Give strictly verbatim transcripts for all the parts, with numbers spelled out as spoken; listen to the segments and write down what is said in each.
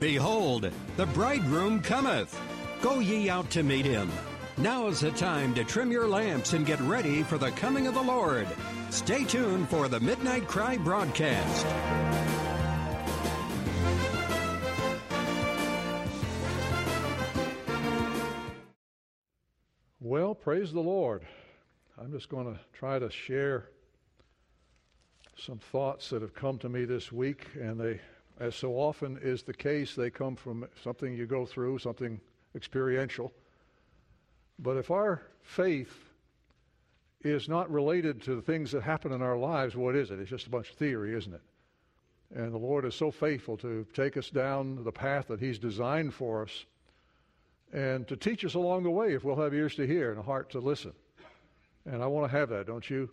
Behold, the bridegroom cometh. Go ye out to meet him. Now is the time to trim your lamps and get ready for the coming of the Lord. Stay tuned for the Midnight Cry broadcast. Well, praise the Lord. I'm just going to try to share some thoughts that have come to me this week, and they, as so often is the case, they come from something you go through, something experiential. But if our faith is not related to the things that happen in our lives, what is it? It's just a bunch of theory, isn't it? And the Lord is so faithful to take us down the path that He's designed for us and to teach us along the way if we'll have ears to hear and a heart to listen. And I want to have that, don't you?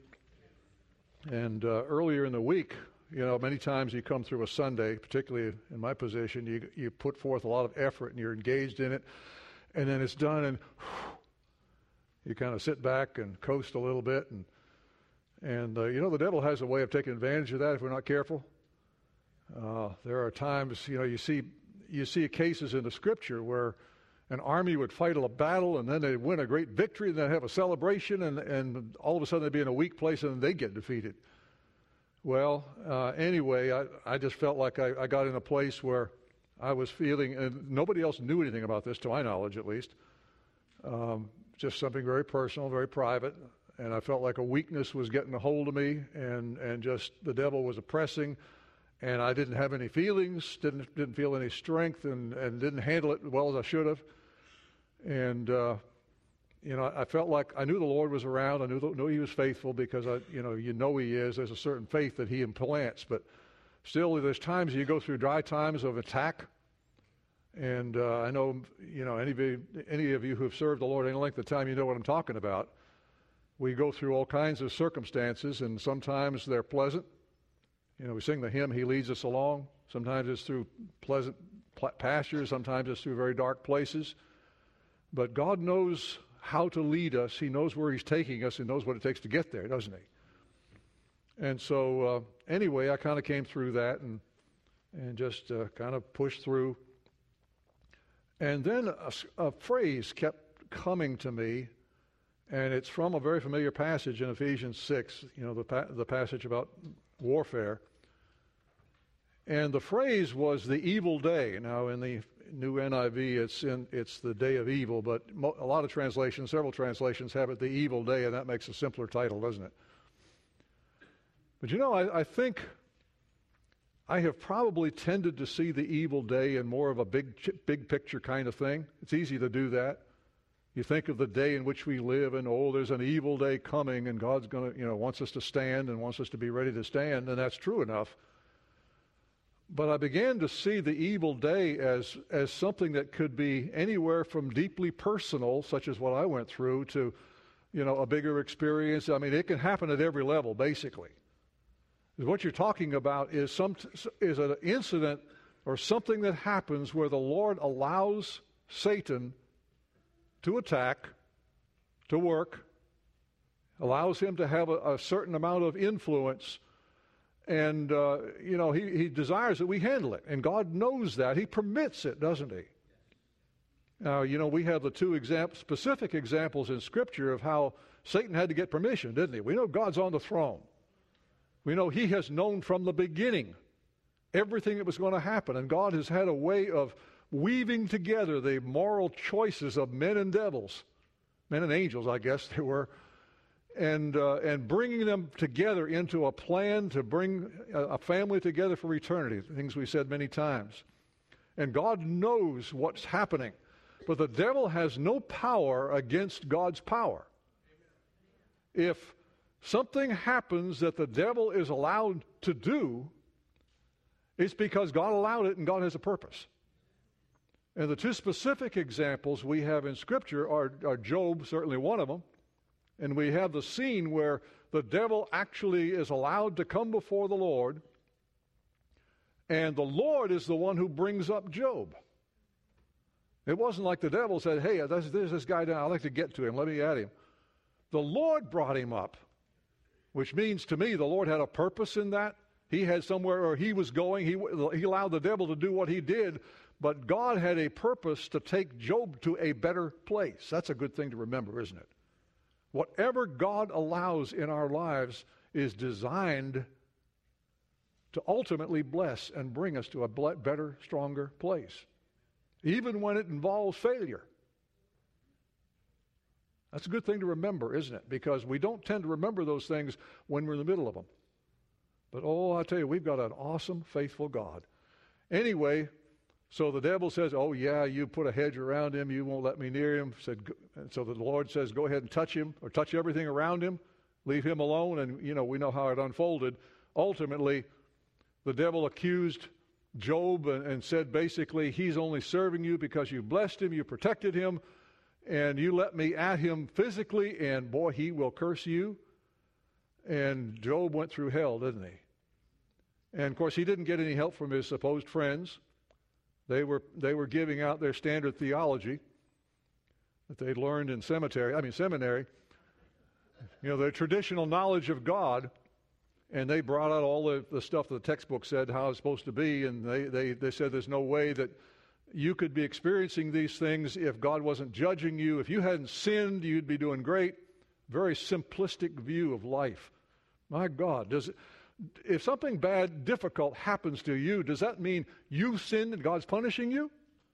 And uh, earlier in the week, you know, many times you come through a Sunday, particularly in my position, you you put forth a lot of effort and you're engaged in it, and then it's done and whew, you kind of sit back and coast a little bit. And, and uh, you know, the devil has a way of taking advantage of that if we're not careful. Uh, there are times, you know, you see you see cases in the Scripture where an army would fight a battle, and then they'd win a great victory, and then have a celebration, and, and all of a sudden they'd be in a weak place, and then they'd get defeated. Well, uh, anyway, I, I just felt like I, I got in a place where I was feeling, and nobody else knew anything about this, to my knowledge at least, um, just something very personal, very private, and I felt like a weakness was getting a hold of me, and, and just the devil was oppressing, and I didn't have any feelings, didn't didn't feel any strength, and, and didn't handle it as well as I should have. And, uh, you know, I felt like I knew the Lord was around. I knew, knew He was faithful because, I, you know, you know He is. There's a certain faith that He implants. But still, there's times you go through dry times of attack. And uh, I know, you know, any of you, any of you who have served the Lord any length of time, you know what I'm talking about. We go through all kinds of circumstances, and sometimes they're pleasant. You know, we sing the hymn, He leads us along. Sometimes it's through pleasant pastures. Sometimes it's through very dark places. But God knows how to lead us. He knows where He's taking us. He knows what it takes to get there, doesn't He? And so, uh, anyway, I kind of came through that and and just uh, kind of pushed through. And then a, a phrase kept coming to me, and it's from a very familiar passage in Ephesians six, you know, the pa- the passage about warfare. And the phrase was the evil day. Now, in the New N I V, it's in it's the day of evil, but mo- a lot of translations, several translations have it the evil day, and that makes a simpler title, doesn't it? But you know, I, I think I have probably tended to see the evil day in more of a big, big picture kind of thing. It's easy to do that. You think of the day in which we live, and oh, there's an evil day coming, and God's going to, you know, wants us to stand and wants us to be ready to stand, and that's true enough. But I began to see the evil day as as something that could be anywhere from deeply personal, such as what I went through, to, you know, a bigger experience. I mean, it can happen at every level, basically. What you're talking about is some is an incident or something that happens where the Lord allows Satan to attack, to work, allows him to have a, a certain amount of influence. And, uh, you know, he, he desires that we handle it. And God knows that. He permits it, doesn't He? Now, you know, we have the two exam- specific examples in Scripture of how Satan had to get permission, didn't he? We know God's on the throne. We know He has known from the beginning everything that was going to happen. And God has had a way of weaving together the moral choices of men and devils, men and angels, I guess they were, and uh, and bringing them together into a plan to bring a, a family together for eternity, things we said many times. And God knows what's happening, but the devil has no power against God's power. If something happens that the devil is allowed to do, it's because God allowed it and God has a purpose. And the two specific examples we have in Scripture are, are Job, certainly one of them, and we have the scene where the devil actually is allowed to come before the Lord, and the Lord is the one who brings up Job. It wasn't like the devil said, hey, there's, there's this guy down, I'd like to get to him, let me at him. The Lord brought him up, which means to me the Lord had a purpose in that, He had somewhere where he was going. He, he allowed the devil to do what he did, but God had a purpose to take Job to a better place. That's a good thing to remember, isn't it? Whatever God allows in our lives is designed to ultimately bless and bring us to a better, stronger place, even when it involves failure. That's a good thing to remember, isn't it? Because we don't tend to remember those things when we're in the middle of them. But, oh, I tell you, we've got an awesome, faithful God. Anyway, so the devil says, oh, yeah, you put a hedge around him. You won't let me near him. Said, and so the Lord says, go ahead and touch him or touch everything around him. Leave him alone. And, you know, we know how it unfolded. Ultimately, the devil accused Job and, and said, basically, he's only serving you because you blessed him, you protected him, and you let me at him physically, and boy, he will curse you. And Job went through hell, didn't he? And of course, he didn't get any help from his supposed friends. They were they were giving out their standard theology that they'd learned in cemetery. I mean seminary. You know, their traditional knowledge of God, and they brought out all the, the stuff that the textbook said how it's supposed to be, and they, they, they said there's no way that you could be experiencing these things if God wasn't judging you. If you hadn't sinned, you'd be doing great. Very simplistic view of life. My God, does it, if something bad, difficult happens to you, does that mean you sinned and God's punishing you?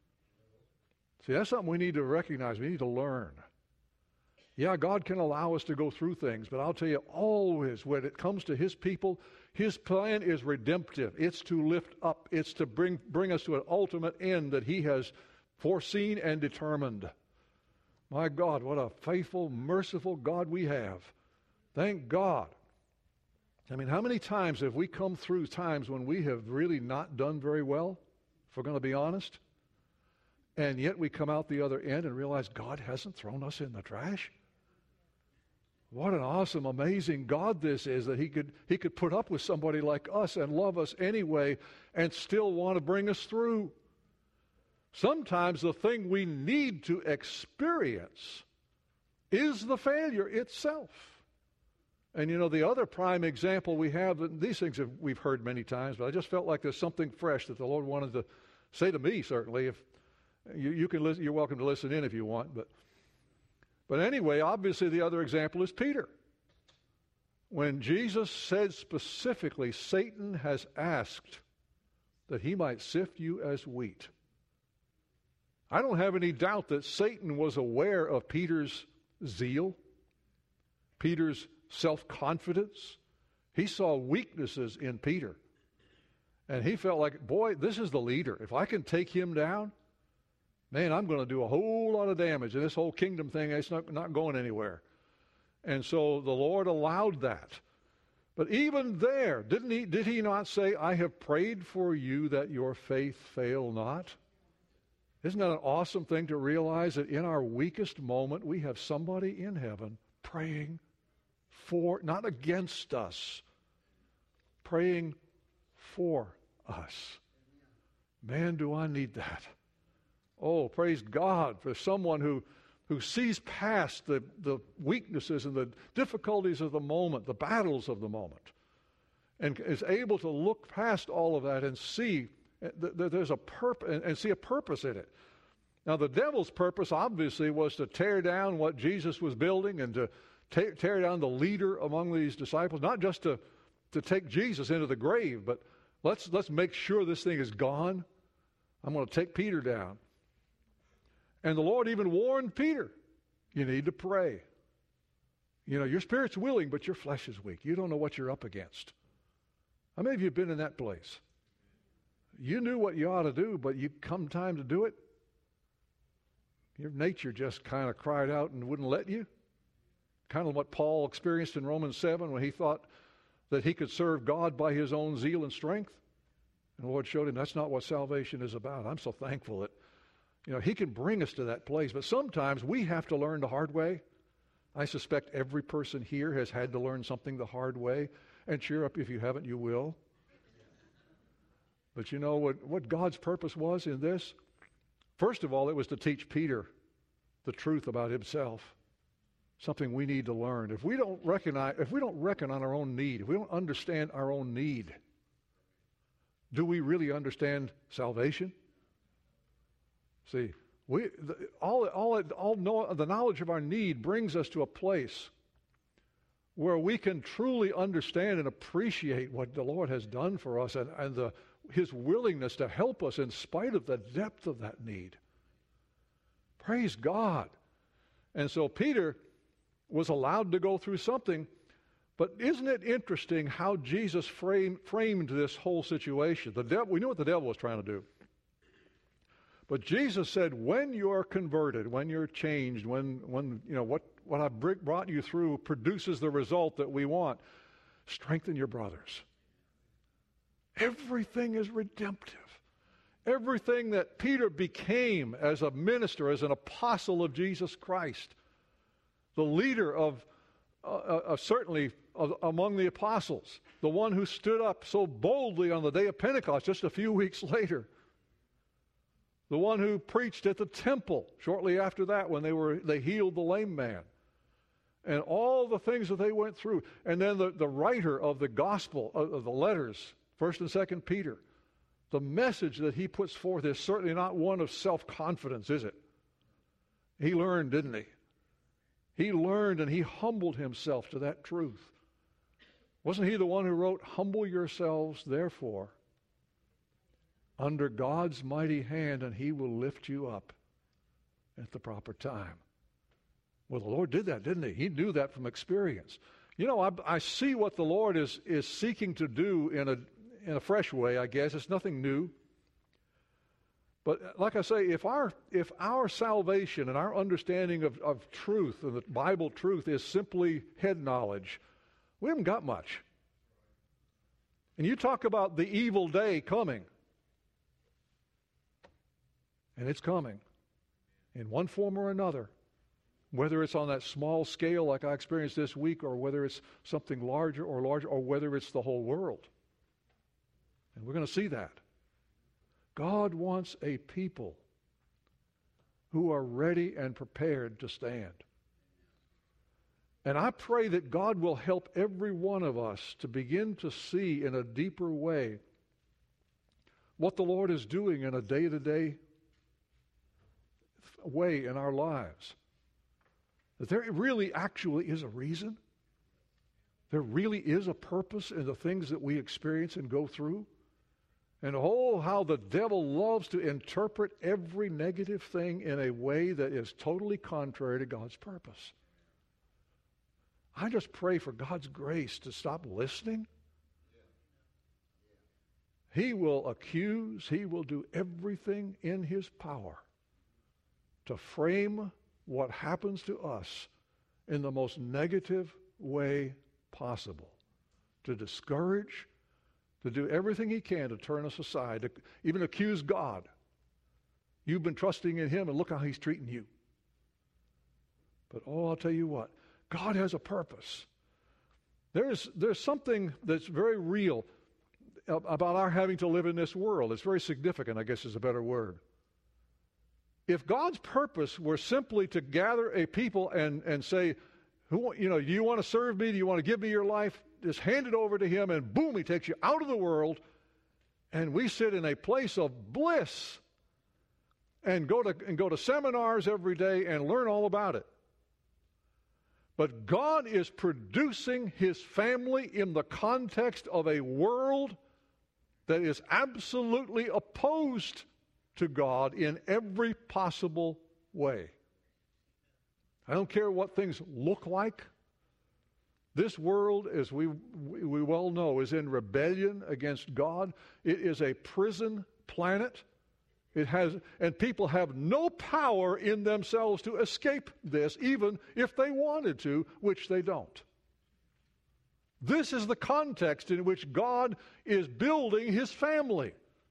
See, that's something we need to recognize. We need to learn. Yeah, God can allow us to go through things, but I'll tell you, always when it comes to His people, His plan is redemptive. It's to lift up. It's to bring, bring us to an ultimate end that He has foreseen and determined. My God, what a faithful, merciful God we have. Thank God. I mean, how many times have we come through times when we have really not done very well, if we're going to be honest? And yet we come out the other end and realize God hasn't thrown us in the trash? What an awesome, amazing God this is, that he could, he could put up with somebody like us and love us anyway and still want to bring us through. Sometimes the thing we need to experience is the failure itself. And you know, the other prime example we have, and these things have, we've heard many times, but I just felt like there's something fresh that the Lord wanted to say to me, certainly. If you, you can listen, you're welcome to listen in if you want. But, but anyway, obviously the other example is Peter. When Jesus said specifically, Satan has asked that he might sift you as wheat. I don't have any doubt that Satan was aware of Peter's zeal, Peter's self-confidence. He saw weaknesses in Peter. And he felt like, boy, this is the leader. If I can take him down, man, I'm going to do a whole lot of damage. And this whole kingdom thing, it's not, not going anywhere. And so the Lord allowed that. But even there, didn't he, did he not say, I have prayed for you that your faith fail not? Isn't that an awesome thing to realize that in our weakest moment, we have somebody in heaven praying for, not against us, praying for us. Man, do I need that. Oh, praise God for someone who, who sees past the, the weaknesses and the difficulties of the moment, the battles of the moment, and is able to look past all of that and see that there's a purpose, and see a purpose in it. Now, the devil's purpose, obviously, was to tear down what Jesus was building and to tear, tear down the leader among these disciples, not just to, to take Jesus into the grave, but let's, let's make sure this thing is gone. I'm going to take Peter down. And the Lord even warned Peter, you need to pray. You know, your spirit's willing, but your flesh is weak. You don't know what you're up against. How many of you have been in that place? You knew what you ought to do, but you come time to do it, your nature just kind of cried out and wouldn't let you. Kind of what Paul experienced in Romans seven when he thought that he could serve God by his own zeal and strength. And the Lord showed him that's not what salvation is about. I'm so thankful that, you know, He can bring us to that place. But sometimes we have to learn the hard way. I suspect every person here has had to learn something the hard way. And cheer up, if you haven't, you will. But you know what, what God's purpose was in this? First of all, it was to teach Peter the truth about himself, something we need to learn. If we don't recognize, if we don't reckon on our own need, if we don't understand our own need, Do we really understand salvation? See, we the, all all all know, the knowledge of our need brings us to a place where we can truly understand and appreciate what the Lord has done for us, and, and the, His willingness to help us in spite of the depth of that need. Praise God. And so Peter was allowed to go through something, but isn't it interesting how Jesus framed, framed this whole situation? The devil, we knew what the devil was trying to do. But Jesus said, when you're converted, when you're changed, when, when you know, what, what I brought you through produces the result that we want, strengthen your brothers. Everything is redemptive. Everything that Peter became as a minister, as an apostle of Jesus Christ, the leader of, uh, uh, certainly of, among the apostles, the one who stood up so boldly on the day of Pentecost just a few weeks later, the one who preached at the temple shortly after that when they were they healed the lame man, and all the things that they went through. And then the, the writer of the gospel, of the letters, First and Second Peter, the message that he puts forth is certainly not one of self-confidence, is it? He learned, didn't he? He learned and he humbled himself to that truth. Wasn't he the one who wrote, "Humble yourselves, therefore, under God's mighty hand, and He will lift you up at the proper time"? Well, the Lord did that, didn't He? He knew that from experience. You know, I, I see what the Lord is, is seeking to do in a, in a fresh way, I guess. It's nothing new. But like I say, if our, if our salvation and our understanding of, of truth and the Bible truth is simply head knowledge, we haven't got much. And you talk about the evil day coming. And it's coming in one form or another, whether it's on that small scale like I experienced this week, or whether it's something larger or larger, or whether it's the whole world. And we're going to see that. God wants a people who are ready and prepared to stand. And I pray that God will help every one of us to begin to see in a deeper way what the Lord is doing in a day-to-day way in our lives. That there really actually is a reason. There really is a purpose in the things that we experience and go through. And oh, how the devil loves to interpret every negative thing in a way that is totally contrary to God's purpose. I just pray for God's grace to stop listening. He will accuse, he will do everything in his power to frame what happens to us in the most negative way possible, to discourage, to do everything he can to turn us aside, to even accuse God. You've been trusting in him, and look how he's treating you. But oh, I'll tell you what, God has a purpose. There's, there's something that's very real about our having to live in this world. It's very significant, I guess is a better word. If God's purpose were simply to gather a people and, and say, "Who, you know, do you want to serve me? Do you want to give me your life?" Just hand it over to him, and boom, he takes you out of the world, and we sit in a place of bliss and go to and go to seminars every day and learn all about it. But God is producing his family in the context of a world that is absolutely opposed to God in every possible way. I don't care what things look like. This world, as we we well know, is in rebellion against God. It is a prison planet. It has, and people have no power in themselves to escape this, even if they wanted to, which they don't. This is the context in which God is building his family.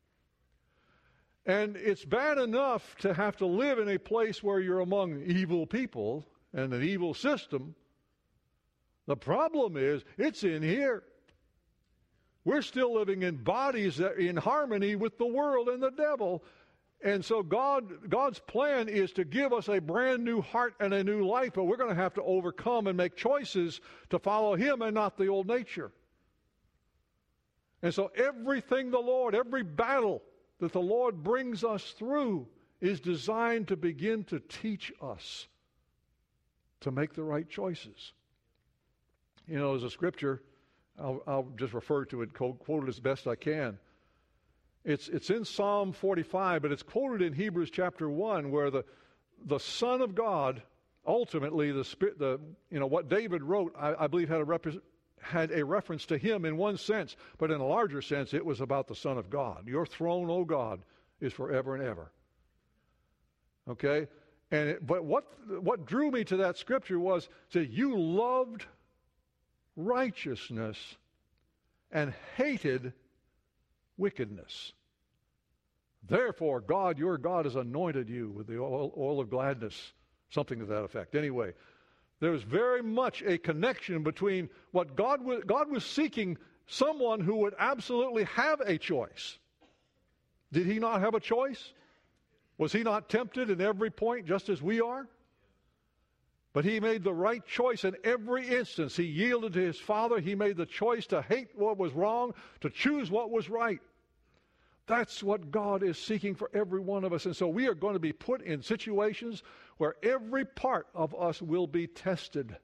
And it's bad enough to have to live in a place where you're among evil people and an evil system. The problem is, it's in here. We're still living in bodies that are in harmony with the world and the devil. And so God, God's plan is to give us a brand new heart and a new life, but we're going to have to overcome and make choices to follow him and not the old nature. And so everything the Lord, every battle that the Lord brings us through is designed to begin to teach us to make the right choices. You know, there's a scripture, I'll, I'll just refer to it, quote it as best I can. It's it's in Psalm forty-five, but it's quoted in Hebrews chapter one, where the the Son of God, ultimately the spirit, the you know what David wrote, I, I believe had a rep- had a reference to him in one sense, but in a larger sense, it was about the Son of God. Your throne, O God, is forever and ever. Okay, and it, but what what drew me to that scripture was that you loved righteousness and hated wickedness. Therefore, God, your God, has anointed you with the oil, oil of gladness, something to that effect. Anyway, there's very much a connection between what God was, God was seeking someone who would absolutely have a choice. Did he not have a choice? Was he not tempted in every point just as we are? But he made the right choice in every instance. He yielded to his Father. He made the choice to hate what was wrong, to choose what was right. That's what God is seeking for every one of us. And so we are going to be put in situations where every part of us will be tested.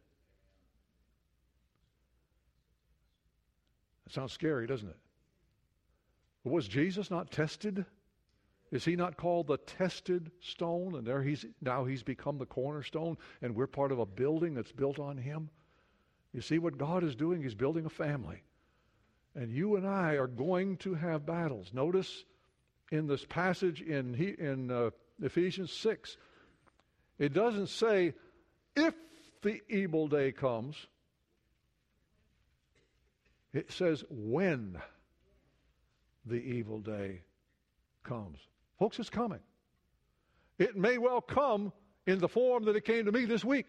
That sounds scary, doesn't it? But was Jesus not tested? Is he not called the tested stone? And there he's now he's become the cornerstone, and we're part of a building that's built on him. You see what God is doing? He's building a family. And you and I are going to have battles. Notice in this passage in, he, in uh, Ephesians six, it doesn't say if the evil day comes. It says when the evil day comes. Folks, it's coming. It may well come in the form that it came to me this week.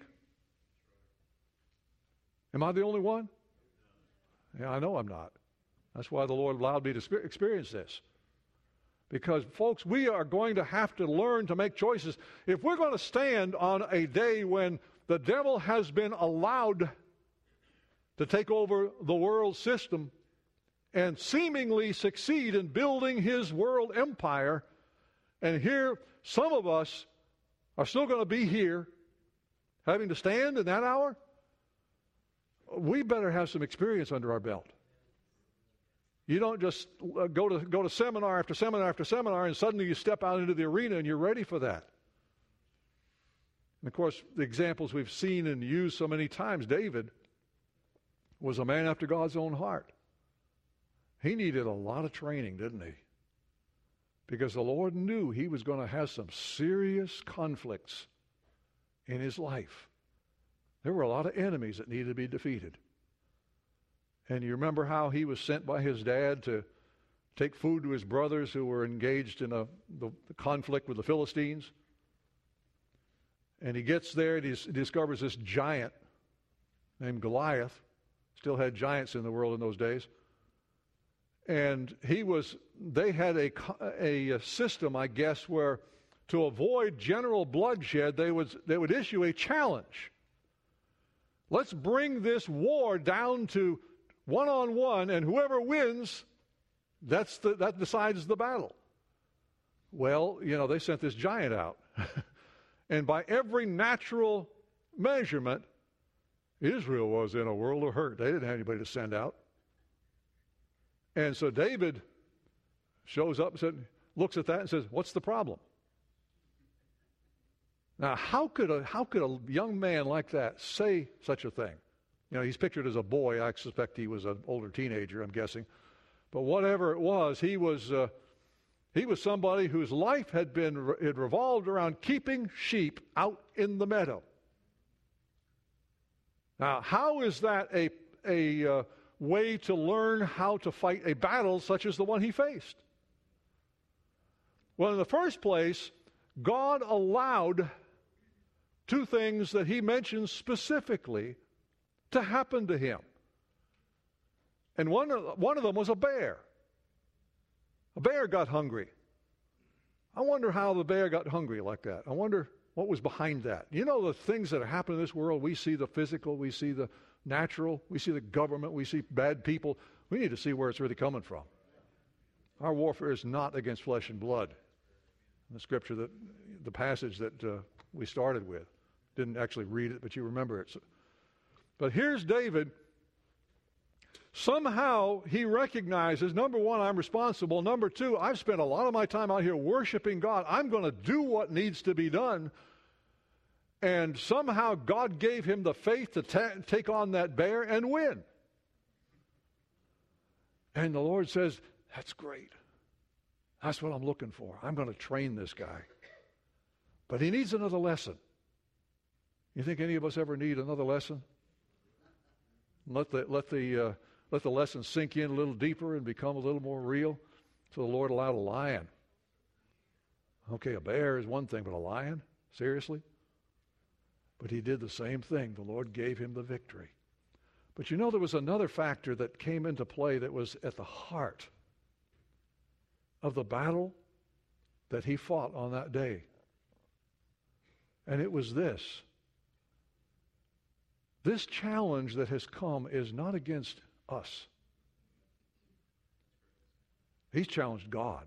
Am I the only one? Yeah, I know I'm not. That's why the Lord allowed me to experience this. Because, folks, we are going to have to learn to make choices. If we're going to stand on a day when the devil has been allowed to take over the world system and seemingly succeed in building his world empire, and here some of us are still going to be here having to stand in that hour, we better have some experience under our belt. You don't just go to go to seminar after seminar after seminar and suddenly you step out into the arena and you're ready for that. And of course, the examples we've seen and used so many times, David was a man after God's own heart. He needed a lot of training, didn't he? Because the Lord knew he was going to have some serious conflicts in his life. There were a lot of enemies that needed to be defeated. And you remember how he was sent by his dad to take food to his brothers who were engaged in a the, the conflict with the Philistines? And he gets there and he discovers this giant named Goliath. Still had giants in the world in those days. And he was, they had a, a, a system, I guess, where to avoid general bloodshed, they would, they would issue a challenge. Let's bring this war down to one-on-one, and whoever wins, that's the, that decides the battle. Well, you know, they sent this giant out. And by every natural measurement, Israel was in a world of hurt. They didn't have anybody to send out. And so David shows up and said, looks at that and says, what's the problem? Now, how could a how could a young man like that say such a thing? You know, he's pictured as a boy. I suspect he was an older teenager, I'm guessing. But whatever it was, he was uh, he was somebody whose life had been it revolved around keeping sheep out in the meadow. Now, how is that a a uh, way to learn how to fight a battle such as the one he faced? Well, in the first place, God allowed two things that he mentions specifically to happen to him. And one of, one of them was a bear. A bear got hungry. I wonder how the bear got hungry like that. I wonder what was behind that. You know, the things that happen in this world, we see the physical, we see the natural, we see the government, we see bad people. We need to see where it's really coming from. Our warfare is not against flesh and blood. The scripture, that the passage that uh, we started with, didn't actually read it, but you remember it. So, but here's David. Somehow he recognizes, number one, I'm responsible. Number two, I've spent a lot of my time out here worshiping God. I'm going to do what needs to be done. And somehow God gave him the faith to ta- take on that bear and win. And the Lord says, that's great. That's what I'm looking for. I'm going to train this guy. But he needs another lesson. You think any of us ever need another lesson? Let the, let the, uh, let the lesson sink in a little deeper and become a little more real. So the Lord allowed a lion. Okay, a bear is one thing, but a lion? Seriously? But he did the same thing. The Lord gave him the victory. But you know, there was another factor that came into play that was at the heart of the battle that he fought on that day. And it was this. This challenge that has come is not against us. He's challenged God.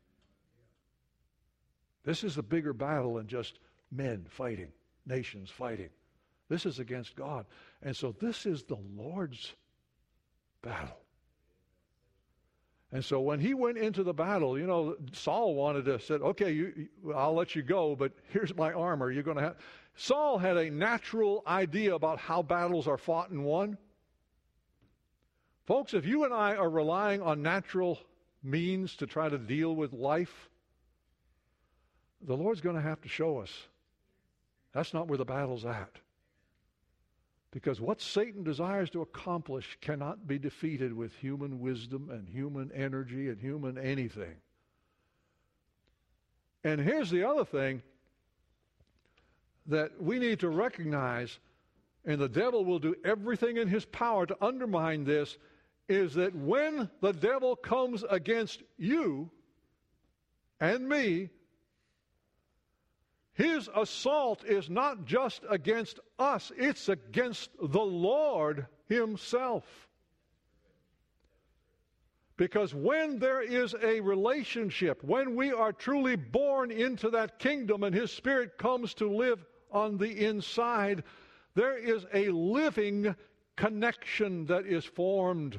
This is a bigger battle than just men fighting, nations fighting. This is against God. And so this is the Lord's battle. And so when he went into the battle, you know, Saul wanted to say, okay, you, I'll let you go, but here's my armor. You're going to have... Saul had a natural idea about how battles are fought and won. Folks, if you and I are relying on natural means to try to deal with life, the Lord's going to have to show us that's not where the battle's at. Because what Satan desires to accomplish cannot be defeated with human wisdom and human energy and human anything. And here's the other thing that we need to recognize, and the devil will do everything in his power to undermine this, is that when the devil comes against you and me, his assault is not just against us, it's against the Lord himself. Because when there is a relationship, when we are truly born into that kingdom and his Spirit comes to live on the inside, there is a living connection that is formed.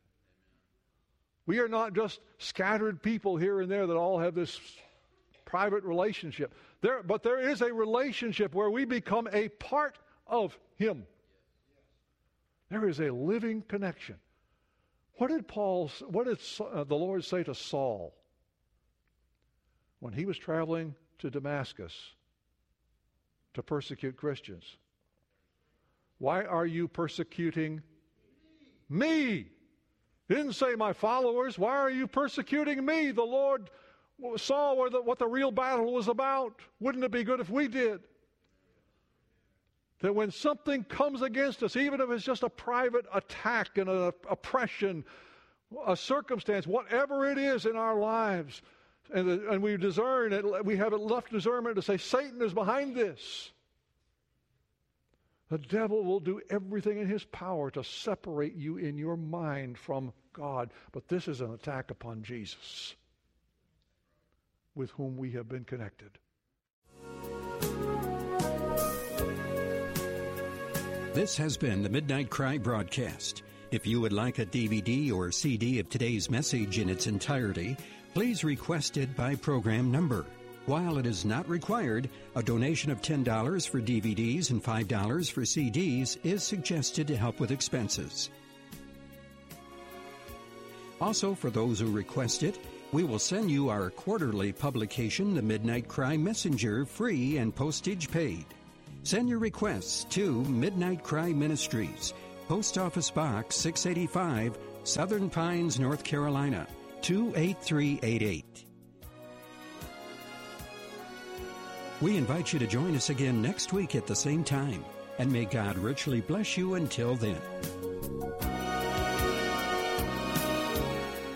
We are not just scattered people here and there that all have this private relationship. There, but there is a relationship where we become a part of him. There is a living connection. What did Paul, what did uh, the Lord say to Saul when he was traveling to Damascus to persecute Christians? Why are you persecuting me? He didn't say my followers. Why are you persecuting me? The Lord saw where the, what the real battle was about. Wouldn't it be good if we did? That when something comes against us, even if it's just a private attack and an oppression, a circumstance, whatever it is in our lives, and, and we discern it, we have enough discernment to say, Satan is behind this. The devil will do everything in his power to separate you in your mind from God. But this is an attack upon Jesus, with whom we have been connected. This has been the Midnight Cry broadcast. If you would like a D V D or C D of today's message in its entirety, please request it by program number. While it is not required, a donation of ten dollars for D V Ds and five dollars for C Ds is suggested to help with expenses. Also, for those who request it, we will send you our quarterly publication, The Midnight Cry Messenger, free and postage paid. Send your requests to Midnight Cry Ministries, Post Office Box six eighty-five, Southern Pines, North Carolina, two eight three eight eight. We invite you to join us again next week at the same time, and may God richly bless you until then.